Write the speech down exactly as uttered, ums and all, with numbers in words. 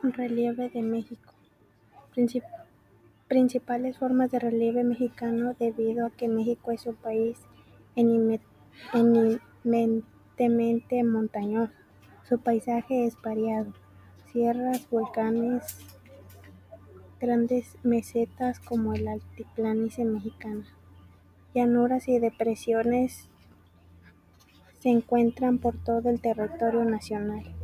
Relieve de México. Princip- principales formas de relieve mexicano debido a que México es un país enime- eminentemente montañoso. Su paisaje es variado: sierras, volcanes, grandes mesetas como el altiplanicie mexicana, llanuras y depresiones se encuentran por todo el territorio nacional.